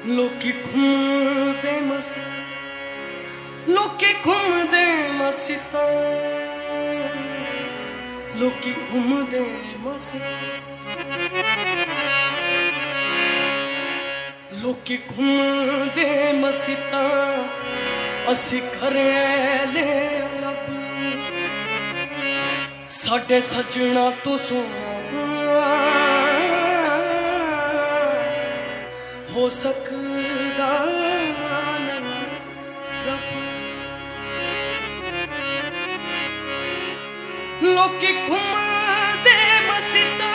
लोकी घूमदे मस्त, लोकी घूमदे मस्त, लोकी घूमदे मस्त, लोकी घूमदे मस्त, असी घरेले लब साडे सजना तो सोना हो सकदा नहीं रब। लोकी घूमदे मस्जिदा।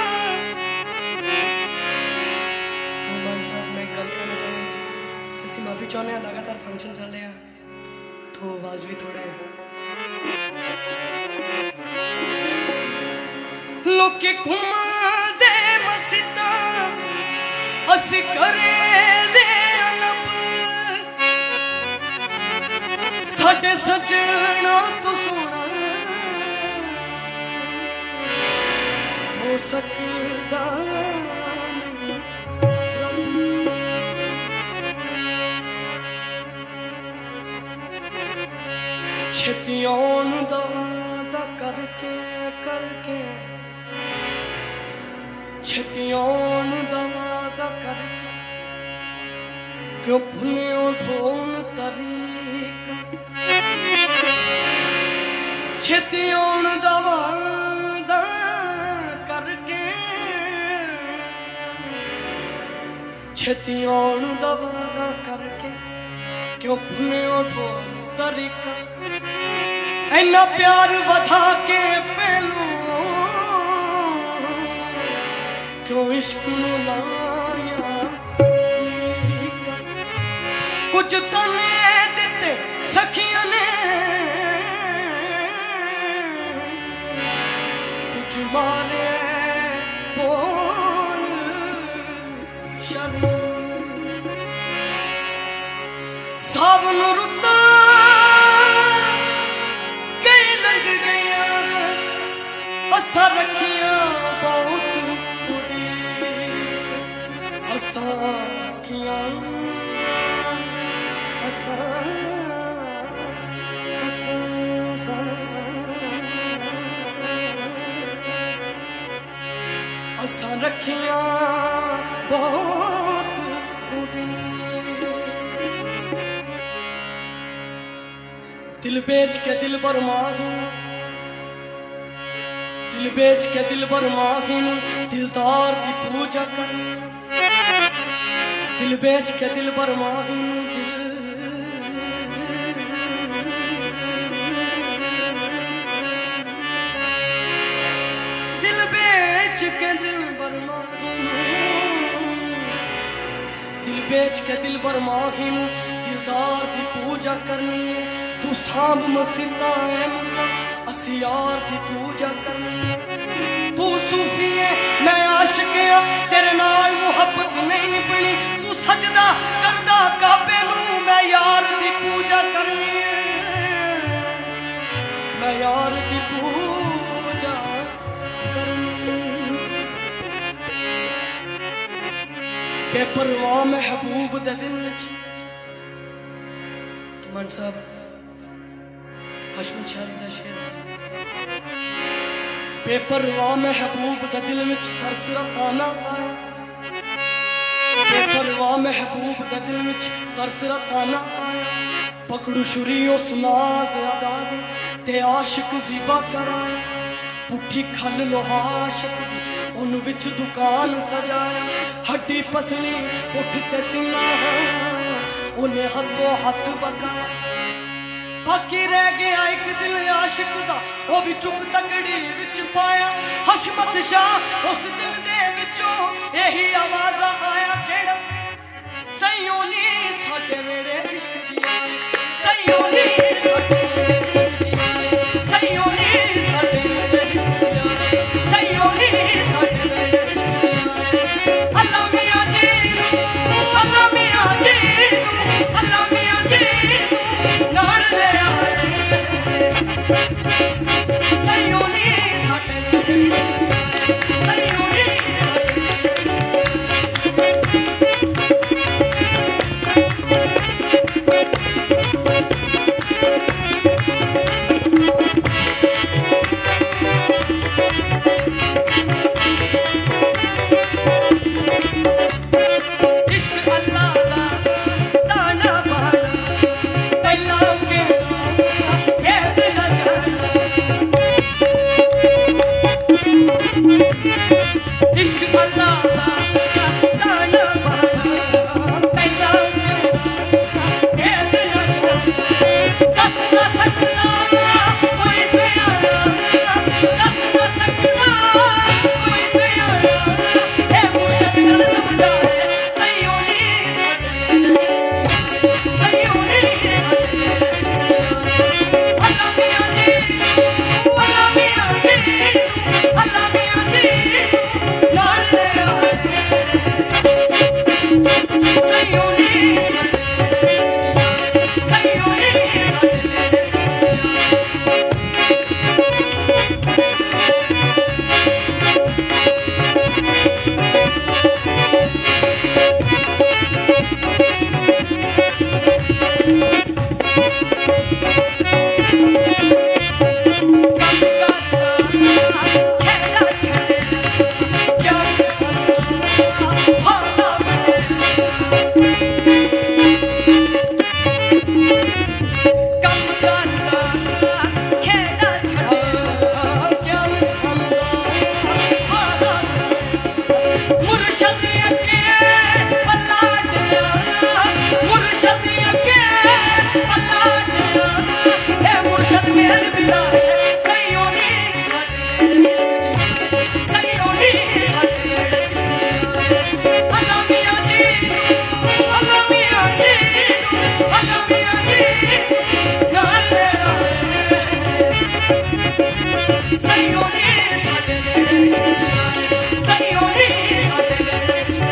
तो मान साहब मैं गल करना चाहूँगी, किसी माफी चाहने लगातार फंक्शन चल रहे हैं तो आवाज भी थोड़े। लोकी घूमदे मस्जिदा असी घरेले लब साडे सजना तो सोना हो सकदा नहीं रब। छेती आउण दा वादा करके करके, छेती आउण दा वादा करके क्यों भुलियो ढोल तरीका। छेती आउण दा वादा करके, छेती आउण दा वादा करके क्यों भुलियो ढोल तरीका। इन्ना प्यार वधा के पहलू क्यों इश्क नूं लाया लीका। कुछ तने दिते सखियां ने, कुछ मारे बोल शर्म। सावन रुत्ता कई लंघ गया, असा रखियां बहुत असाखियां असा असा असा असा रखियां बहुत उड़ीक। दिल बेच के दिल बर माही, दिल बेच के दिल बर माही दिलदार दी पूजा करनी। दिल बेच के दिल बर माही दिल बेच के दिल बर माही, दिल बेच के दिल बर माही दिलदार दी पूजा करनी है। तू सांभ मसीदा है मुल्ला असी यार दी पूजा करनी है। तू सूफी है मैं आशिक है, तेरे नाल मुहब्बत नहीं निभनी। तू सजदा करदा काबे नूं, मैं यार दी पूजा करनी है, मैं यार दी पूजा करनी। बेपरवाह महबूब दे दिल विच तुमन साहब हशमी शारी दा शेर। बेपरवाह महबूब दे दिल विच तरस रताना आया, बेपरवाह महबूब दे दिल विच तरस रताना आया। पकड़ू छुरी उस नाज अदा दे ते आशिक ज़िबा कराया। पुठी खल लोहा आशिक दी उन विच दुकान सजाया। हड्डी पसली पुठ ते सीना उन्हें हथों हथ बकाया। बाकी रह गया एक दिल आशिक दा, वो भी चुप तकड़ी विच पाया। हशमत शाह उस दिल दे विचों यही आवाज़ आया केड़ा सईयों नी साडे वेड़े इश्क जिया, सईयों नी साडे वेड़े इश्क जिया, सईयों नी साडे वेड़े इश्क जिया, सईयों नी साडे वेड़े इश्क जिया। अल्लाह मियां जी नू, अल्लाह मियां जी नू, अल्लाह मियां जी नू नाल ले आए। सईयों नी साडे वेड़े इश्क जिया, सईयों नी साडे वेड़े इश्क जिया। ਸਈਓ ਨੀ ਸਾਡੇ ਨੇੜੇ ਇਸ਼ਕ ਆਏ ਸਈਓ ਨੀ ਸਾਡੇ ਨੇੜੇ ਇਸ਼ਕ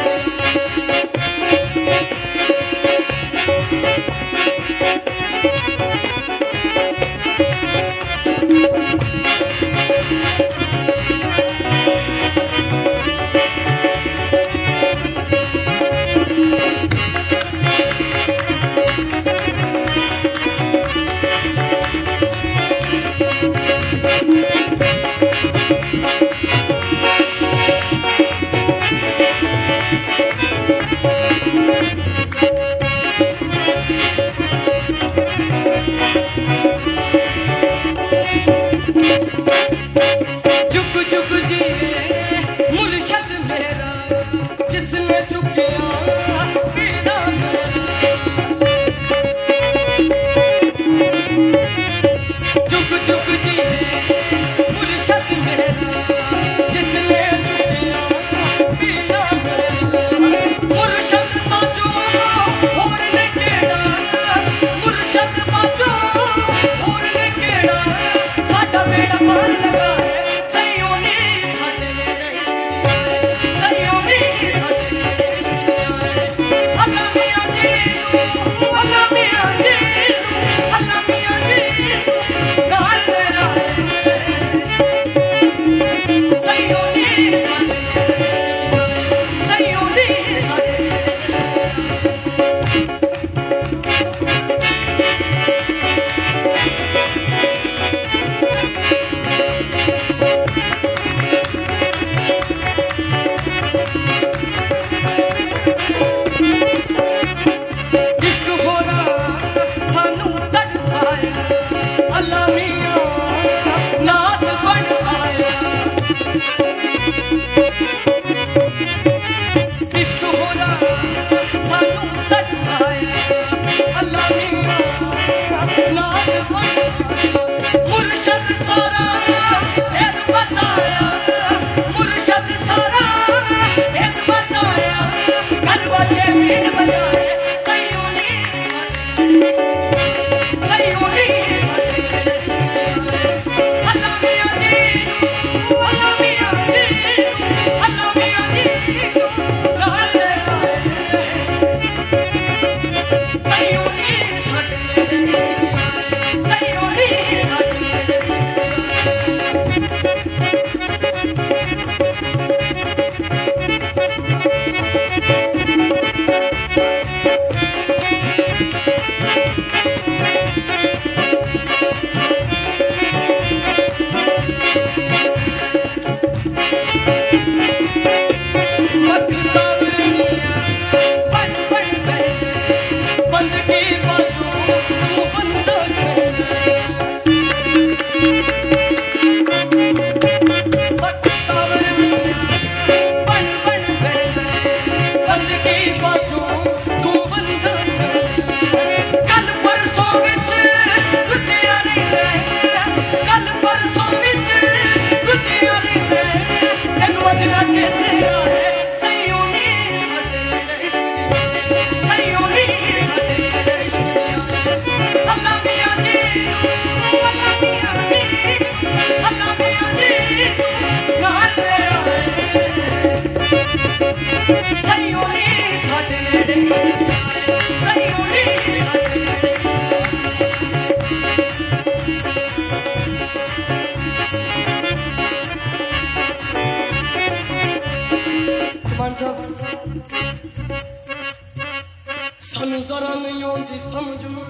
ਸਾਨੂੰ ਜ਼ਰਾ ਨਹੀਂ ਆਉਂਦੀ ਸਮਝ ਨੂੰ,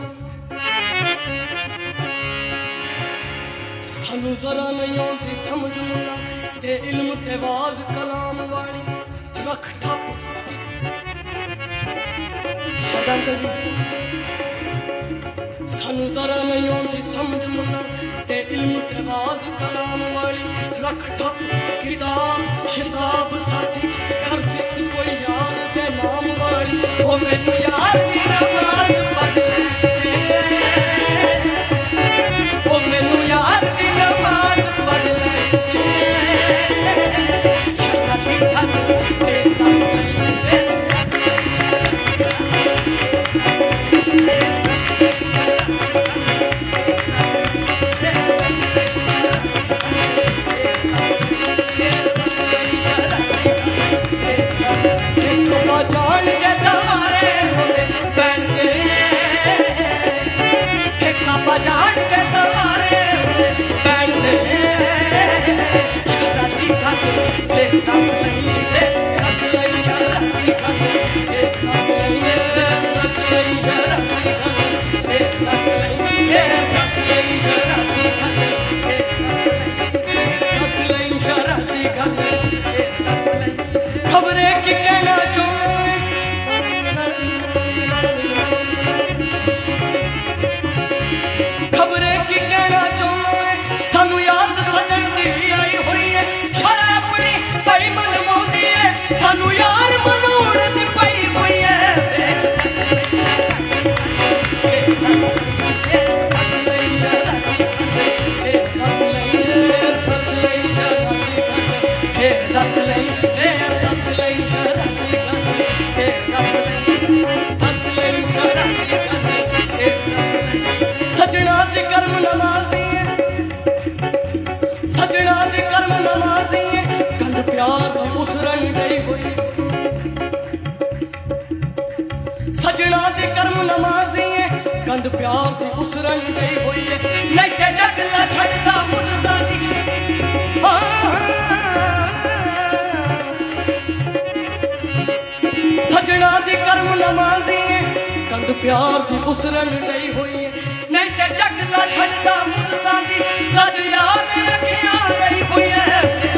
ਸਾਨੂੰ ਜ਼ਰਾ ਨਹੀਂ ਆਉਂਦੀ ਸਮਝ ਨੂੰ ਤੇ ਇਲਮ ਤੇ ਵਾਜ਼ ਕਲਾਮ ਵਾਲੀ ਰੱਖ ਠੱਪ ਸ਼ਰਦਾਂ ਜੀ। ਸਾਨੂੰ ਜ਼ਰਾ ਨਹੀਂ ਆਉਂਦੀ ਸਮਝ ਨੂੰ ਤੇ ਇਲਮ ਤੇ ਵਾਜ਼ ਕਲਾਮ ਵਾਲੀ ਰੱਖ ਠੱਪ ਕਿਤਾਬ ਸ਼ਿਤਾਬ ਸਾਥੀ ਕਰ ਸਿਫਤ ਕੋਈ ਯਾਰ ਦੇ ਨਾਮ ਵਾਲੀ। ਉਹ ਮੈਨੂੰ ਯਾਰ ਦੀ ਨਮਾਜ਼ ਪੜ੍ਹ ਲੈ, ਉਹ ਮੈਨੂੰ ਯਾਰ ਦੀ ਨਮਾਜ਼ ਪੜ੍ਹ ਲੈ ਸ਼ਰਦਾ ਦੀ ਹੱਥ ਤੇ ਦੱਸ दस लई दस लई शराबी गल दस लई दस लई शराबी गल दस लई शराबी गल दस लई शराबी गल दस लई खबरे की कहना चाहे खबरे की कहना चाहे सानू याद सजन दी आई हुई है छड़ा अपनी भाई मन मोदी है सानू यार मनोड़ दी पई हुई है दस लई दस लई शराबी दस लई शराबी सजना दे कर्म नमाज़ी सजना दे कर्म नमाज़ी कंध प्यार दी उसरन गई हुई सजना दे कर्म नमाज़ी कंध प्यार दी उसरन गई हुई है नहीं ते जगला छड़दा मुद्दा दी सजना दी कर्म नमाज़ी कंध प्यार दी उसरन गई हुई है नहीं ते जगला छड़दा मुद्दा दी लज याद रखिया गई हुई है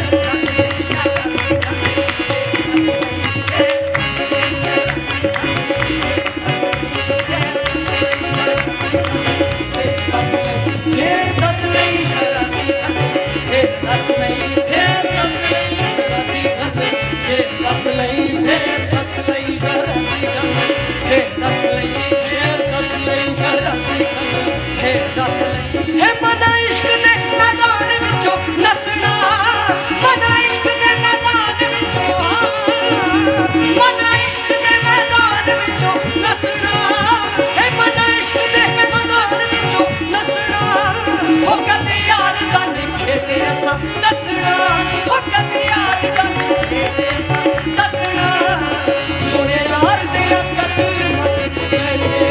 दस लई शराबी दस लई दस लई शराबी दस लई दस लई शराबी दस लई शराबी दस लई है मना इश्क दे मैदान विचों नसना मना इश्क दे मैदान विचों मना इश्क दे मैदान विचों नसना है मना इश्क दे मैदान विचों नसना हो कदे यार दा निभे ते असा दसना हो कदे यार दा निभे ते असा दसना सोने यार दे कदर मच गए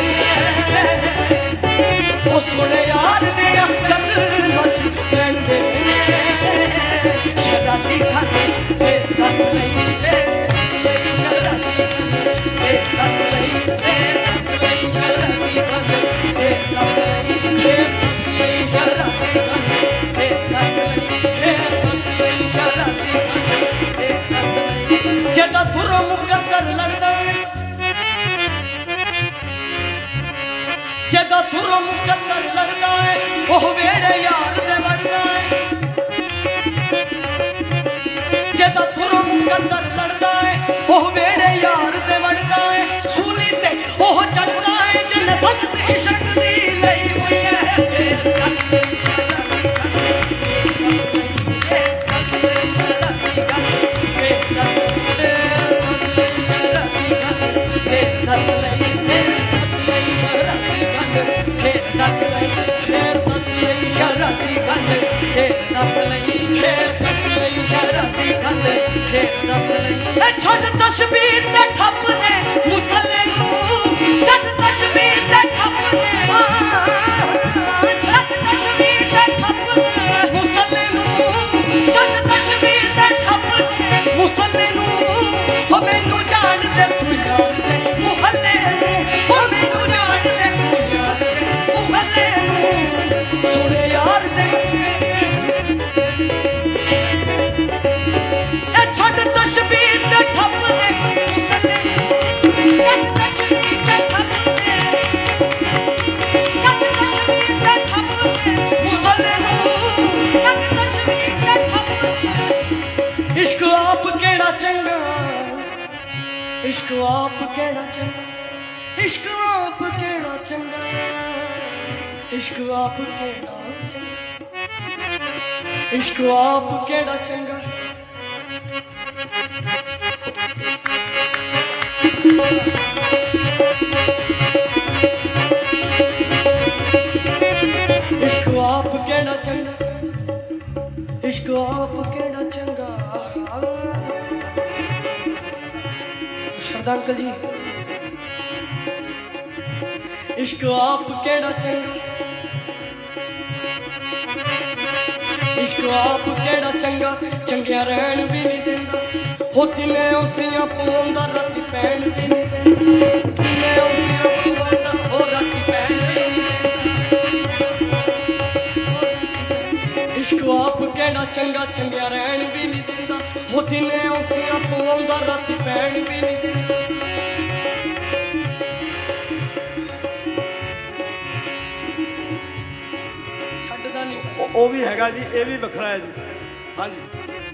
ओ सोने यार दे कदर मच गए शराबी गल दस लई शराबी गल दस लई शराबी गल दस लई शराबी गल दस लई शराबी गल दस लई जदा तुर मुकद्दर लड़दा जदा तुर मुकद्दर लड़दा है ओह वेड़े यार दे वड़दा है जदा तुर मुकद्दर लड़दा है ओह वेड़े यार दे वड़दा है सूली ते ओह चढ़दा है जिन सख्त इश्क दी लई हुई है दस लई शराबी दस लई शराबी दस लई शराबी दस लई दस लई शराबी गल दस लई शराबी गल दस लई छड़ तशबीह ते ठप दे मुसल्ले नूं छड़ तशबीह ते ठप दे छड़ तशबीह ते ठप दे मुसल्ले नूं छड़ तशबीह ते ठप दे मुसल्ले नूं हो मैनू जान दे तू यार दे मुहल्ले नूं हो मैनू जान दे तू यार दे मुहल्ले नूं सोने यार दे छड़ तशबीह ते ठप दे मुसल्ले छड़ तशबीह ते ठप दे छड़ तशबीह ते ठप दे मुसल्ले नूं छड़ तशबीह ते ठप दे इश्क आप केड़ा चंगा इश्क आप केड़ा चंगा इश्क आप केड़ा चंगा इश्क आप केड़ा चंगा इश्क आप केड़ा चंगा इश्क आप केड़ा चंगा इश्क आप केड़ा चंगा शारदा अंकल जी इश्क आप केड़ा चंगा इश्क आप केड़ा चंगा चंगिया रहन भी नहीं देंदा हो दिने उसियां पवांदा राती पैण भी नहीं देंदा दिने उसियां पवांदा हो राती पैण भी नहीं देंदा इश्क आप केड़ा चंगा चंगिया रहन भी नहीं देंदा हो दिने उसियां पवांदा राती पैण भी नहीं देंदा ਉਹ ਵੀ ਹੈਗਾ ਜੀ ਇਹ ਵੀ ਵੱਖਰਾ ਹੈ ਜੀ ਹਾਂਜੀ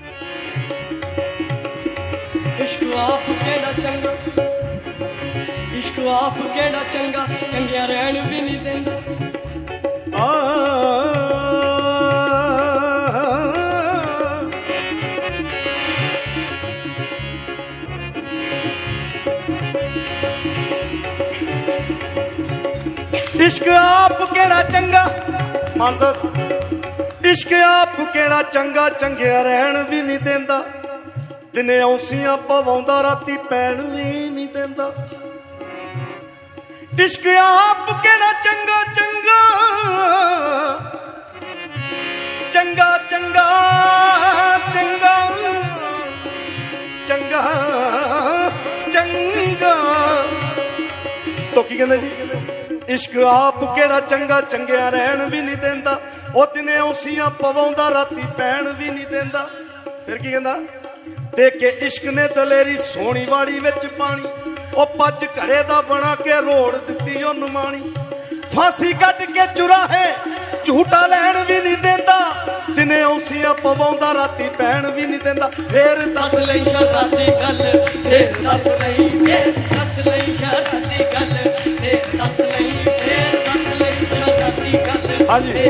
इश्क आप केड़ा चंगा इश्क आप केड़ा चंगा चंगिया रहन भी नहीं देंदा इश्क आप केड़ा चंगा मान साहब इश्क आप केड़ा चंगा चंगिया रहन भी नहीं देंदा दिने औंसियां पवांदा राती पैण भी नहीं देंदा इश्क आप केड़ा चंगा चंगा चंगा चंगा चंगा चंगा चंगा तो की कहंदे जी इश्क आप केड़ा चंगा चंगिया रहन भी नहीं देंदा ओ दिने औंसियां पवांदा राती पैण भी नहीं देंदा फिर की कहंदा ते के इश्क ने दलेरी सोनी वाड़ी विच पानी ओ पज घड़े दा बना के रोड़ दित्ती ओ नमाणी फांसी कट के चुराहे झूठा लैन भी नहीं देंदा दिने औंसियां पवांदा राती पैण भी नहीं देंदा फिर दस लई शराती गल फिर दस लई शराती गल फिर दस लई शराती गल हाँ जी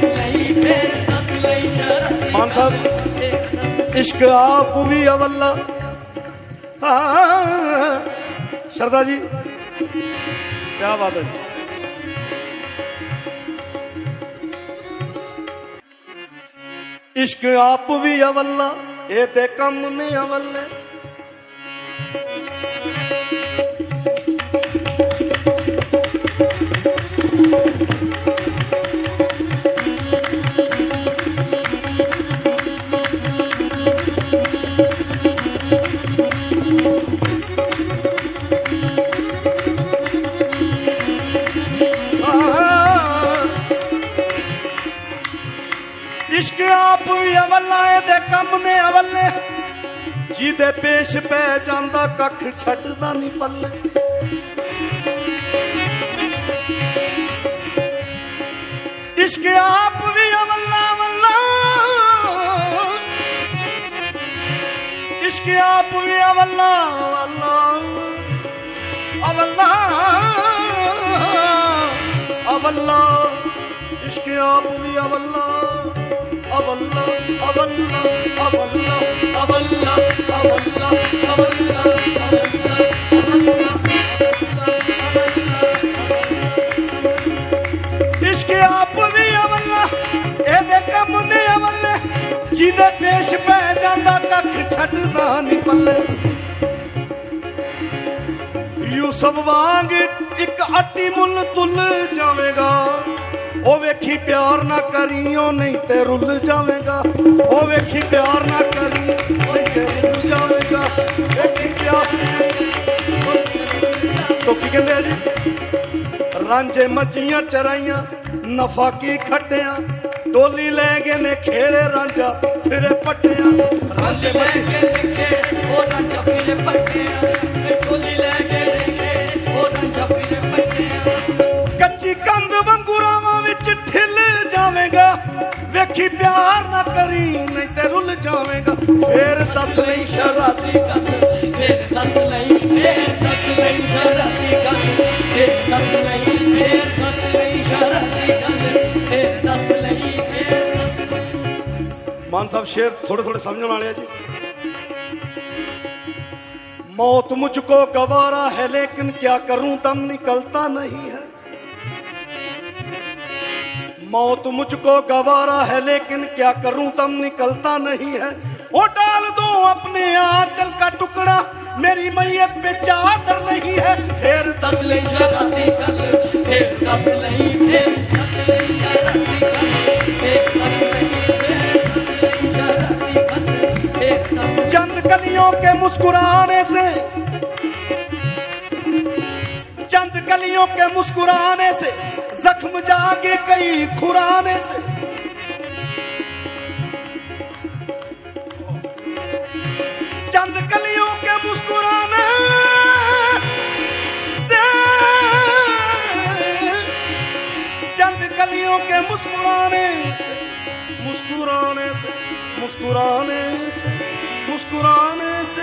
मान साहब इश्क आप भी अवल्ला शरदा जी क्या बात है इश्क आप भी अवल्ला ये ते कम नहीं अवल्ले इश्क आप अवल्ला दे कम ने अवल्ले जिदे पेश पै जांदा कख छड्डदा नहीं पल्ले इश्क आप भी अवल्ला अवल्ला इश्क आप भी अवल्ला अवल्ला अवल्ला अवल्ला इश्क आप भी अवल्ला अवल्ला अवल्ला अवल्ला अवल्ला अवल्ला अवल्ला अवल्ला इश्क आप भी अवल्ला एदे कम ने अवल्ले जिदे पेश पै जांदा कख छड्डदा नहीं पल्ले यूसुफ वांग एक अट्टी मुल तुल जावेगा ओ वेखी प्यार ना करियो नहीं ते रुल जावेगा ओ वेखी प्यार ना करी नहीं ते रुल जावेगा वेखी प्यार तो की कहंदे जी रांझे मच्छियां चराइयां नफा की खट्टियां डोली ले गए ने खेड़े रांझा फिरे पट्टियां रांझे मच्छियां ओ रांझा फिरे पट्टियां डोली ले गए ने ओ रांझा फिरे पट्टियां कच्ची कंद वंगुरावां विच ठिल जावेगा वेखी प्यार ना करी नहीं ते रुल जावेगा फिर दस लई शराती गल फिर दस लई शराती गल फिर दस लई शराती गल फिर दस लई मान साहब शेर थोड़े थोड़े समझने वाले हैं जी मौत मुझको गवारा है लेकिन क्या करूं दम निकलता नहीं है मौत मुझको गवारा है लेकिन क्या करूं दम निकलता नहीं है वो डाल दो अपने आंचल का टुकड़ा मेरी मैयत पे चादर नहीं है फिर दस लई शराती गल फिर दस लई शराती गल फिर दस लई कलियों के मुस्कुराने से, चंद कलियों के मुस्कुराने से, जख्म जागे कई खुराने से। चंद कलियों के मुस्कुराने से, चंद कलियों के मुस्कुराने से, मुस्कुराने से, मुस्कुराने से, मुस्कुराने से,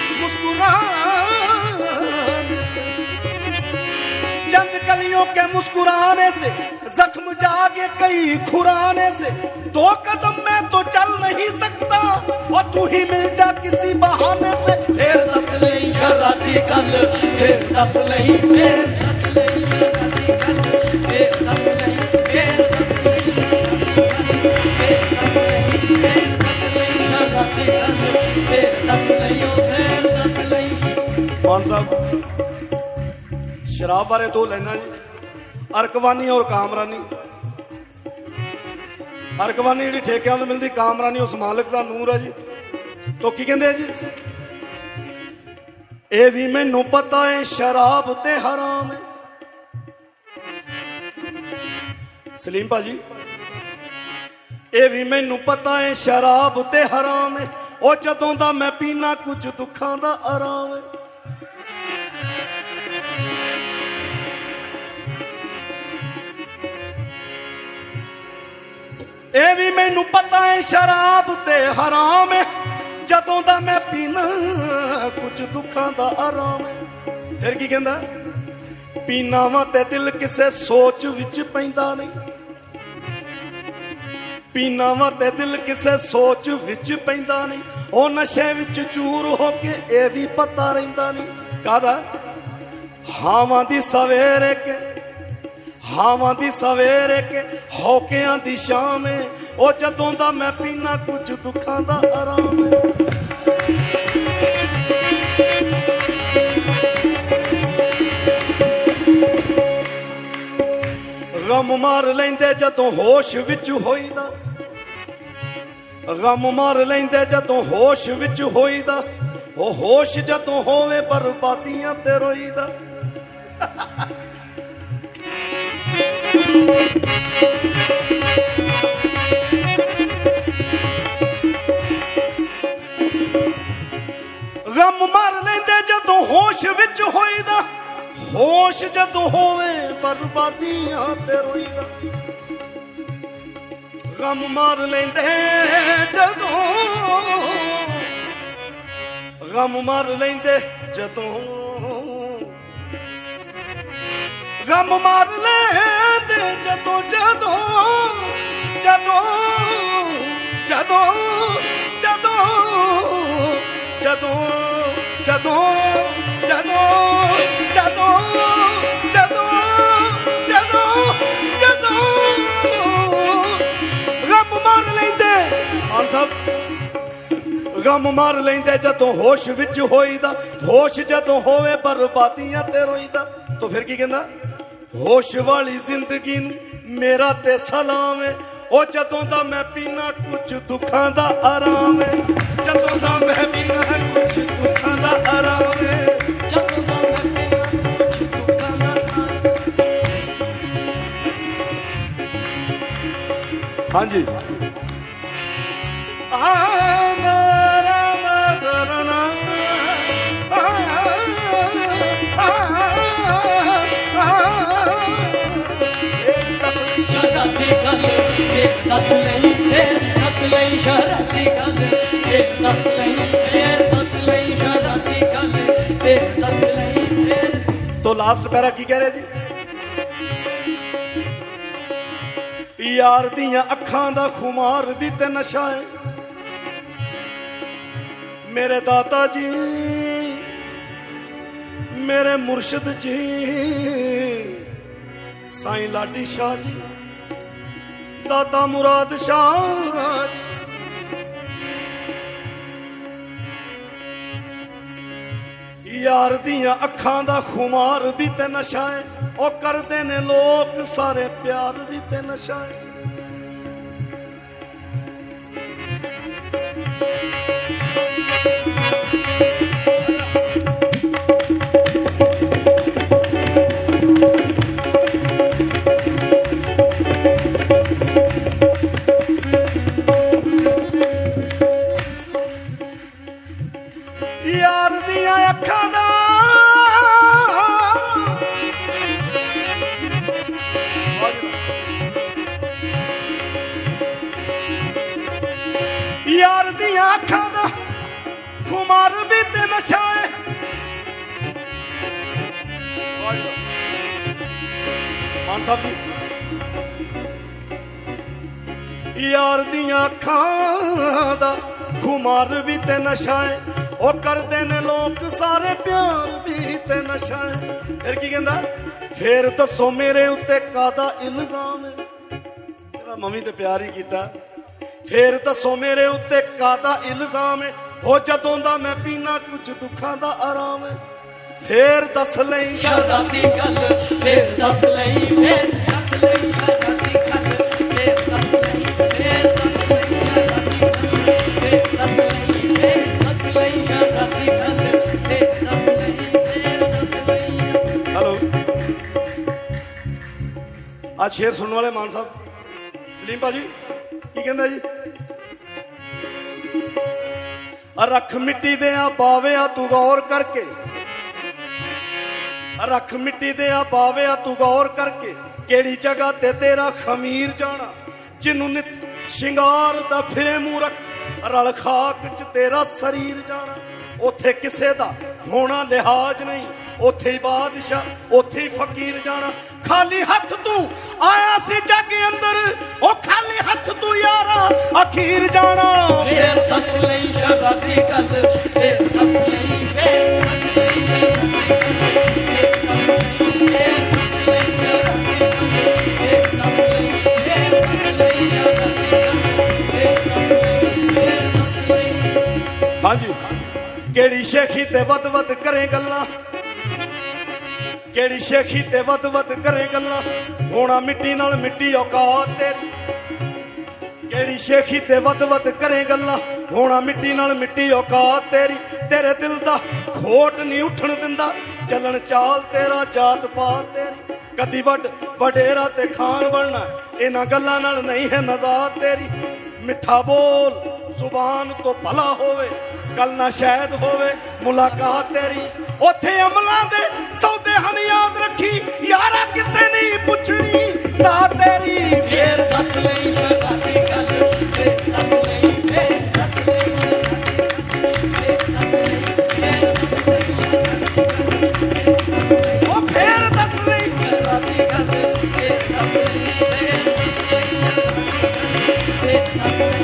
मुस्कुराने से, चंद कलियों के मुस्कुराने से, जख्म जागे कई खुराने से। दो कदम मैं तो चल नहीं सकता और तू ही मिल जा किसी बहाने से। फिर दस नहीं शरारती गल, फिर दस नहीं, फिर दस नहीं शरारती गल, फिर दस नहीं, फिर दस नहीं शरारती गल, फिर दस नहीं, फिर दस नहीं शरारती गल, फिर दस नहीं, फिर दस नहीं। मान साहब शराब बारे दो लाइना जी, अरकवानी और कामरानी। अरकवानी जी ठेकिਆਂ ਤੋਂ मिलती, कामरानी उस मालिक का नूर है जी। तो की कहते जी, ये भी मैनू पता है शराब ते हराम है। सलीम भाजी, ये भी मैनू पता है शराब ते हराम है, ओ जदों दा मैं पीना कुछ दुखां दा आराम है। ਇਹ ਵੀ ਮੈਨੂੰ ਪਤਾ ਹੈ ਸ਼ਰਾਬ ਤੇ ਹਰਾਮ ਹੈ, ਜਦੋਂ ਦਾ ਮੈਂ ਪੀਣਾ ਕੁਝ ਦੁੱਖਾਂ ਦਾ ਆਰਾਮ ਹੈ। ਫਿਰ ਕੀ ਕਹਿੰਦਾ, ਪੀਣਾ ਵਾ ਤੇ ਦਿਲ ਕਿਸੇ ਸੋਚ ਵਿੱਚ ਪੈਂਦਾ ਨਹੀਂ, ਪੀਣਾ ਵਾ ਤੇ ਦਿਲ ਕਿਸੇ ਸੋਚ ਵਿੱਚ ਪੈਂਦਾ ਨਹੀਂ। ਉਹ ਨਸ਼ੇ ਵਿੱਚ ਚੂਰ ਹੋ ਕੇ ਇਹ ਵੀ ਪਤਾ ਰਹਿੰਦਾ ਨਹੀਂ ਕਾਹਦਾ, ਹਾਵਾਂ ਦੀ ਸਵੇਰੇ ਕੇ, हावां दी सवेरे के हौकियां दी शाम है, ओ जदों दा मैं पीना कुछ दुखां दा आराम है। गम मार लैंदे जदों होश विच होईदा, गम मार लैंदे जदों होश विच होईदा, ओ होश जदों होवे बर्बादियां ते रोईदा। गम मार लेंदे जदों होश विच होईदा, होश जदों होवे बर्बादियां ते रोईदा। गम मार लेंदे जदों, गम मार लेंदे जदों, गम मार लेंदे जदों जदों जदों जदों जदों जदों जदों जदों जदों जदों जदों जदों गम मार लेंदे। खान साहब, गम मार लेंदे जदों होश विच होईदा, होश जदों होवे बर्बादियां ते रोईदा। तो फिर की कहंदा, होश वाली जिंदगी नूं मेरा ते सलाम है, ओ जदों दा मैं पीना कुछ दुखां दा आराम है, जदों दा मैं पीना कुछ दुखां दा आराम है, जदों दा मैं पीना कुछ दुखां दा आराम। हाँ जी, दस नहीं, फिर दस नहीं शरारती गल, फिर दस नहीं, फिर दस नहीं शरारती गल, फिर दस नहीं, फिर। तो लास्ट पैरा की कह रहे जी, यार दियां अखां दा खुमार भी ते नशा है, मेरे दाता जी, मेरे मुर्शिद जी, साईं लाडी शाह जी, दाता मुराद शाह जी। यार दियां अखां दा खुमार भी ते नशा है, ओ करदे ने लोग सारे प्यार भी ते नशा है। यार दियां अखां दा खुमार भी ते नशा है मान साहब जी यार दियां अखां दा खुमार भी ते नशा है ओ करदे ने लोग सारे प्यार भी ते नशा है फिर की कहंदा फिर दसो मेरे उत्ते कादा इल्जाम है कहंदा मम्मी ते प्यार ही कीता फिर दसो मेरे उत्ते कादा इल्जाम है हो जदों दा मैं पीना कुछ दुखां दा आराम है फिर दस लई शराबी गल फिर दस लई फिर दस लई शराबी गल फिर दस लई फिर दस लई शराबी गल फिर दस लई फिर दस लई शराबी गल फिर दस लई फिर दस लई। हेलो आज शेर सुनने वाले मान साहब सलीम भाजी की कहंदा जी रख मिट्टी दे बावे तू गौर करके रख मिट्टी दे बावे तू गौर करके केड़ी जगह ते तेरा खमीर जाना जिन्नू नित शिंगार दा फिरे मूंह रख रल खाक च तेरा शरीर जाना उथे किसे दा होना लिहाज नहीं उथे ही बादशाह उथे ही फकीर जाना खाली हथ तू आया सी जग अंदर ओ खाली हथ तू यारा अखीर जाना फिर दस लई शराबी गल फिर दस लई फिर दस लई हाँ जी केड़ी शेखी ते वद वद करे गल्ला केड़ी शेखी ते वद वद करे गल्ला होना मिट्टी नाल मिट्टी औकात तेरी केड़ी शेखी ते वद वद करे गल्ला होना मिट्टी नाल मिट्टी औकात तेरी तेरे दिल दा खोट नहीं उठन दिंदा चलन चाल तेरा जात पात तेरी कदी वड वडेरा ते खान बनना इन्हां गल्लां नाल नहीं है नजात तेरी मिठा बोल जुबान तो भला होवे कल ना शायद होवे मुलाकात तेरी ओथे अमलां दे सौदे हन याद रखी यारा किसे नहीं पुछनी सा तेरी फिर दस लई शराबी गल फिर दस लई फिर दस लई ओ फिर दस लई शराबी गल फिर दस लई फिर दस लई फिर दस लई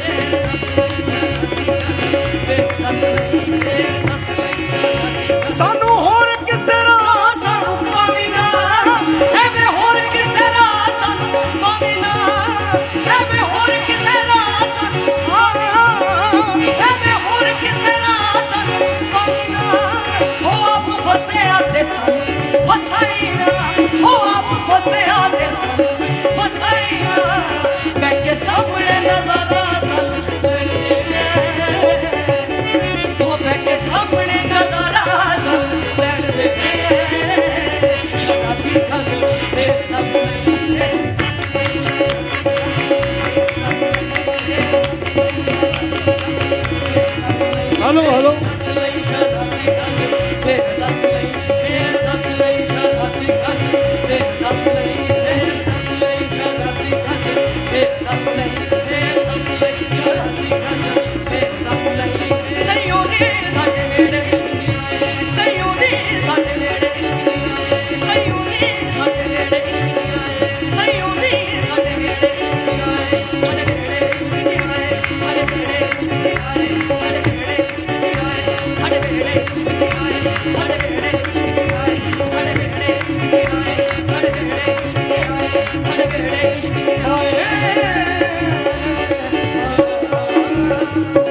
सानू होर किसे राह सानू पाविना एवे होर किसे राह सानू पाविना एवे होर किसे राह सानू एवे होर किसे राह सानू पाविना ओ आप फसे आते सानू फसाईना ओ आप फसे आते सानू फसाईना बैठे सामने नजारा सानू ओ बैठे सामने नजारा हेलो हेलो ਸਾਡੇ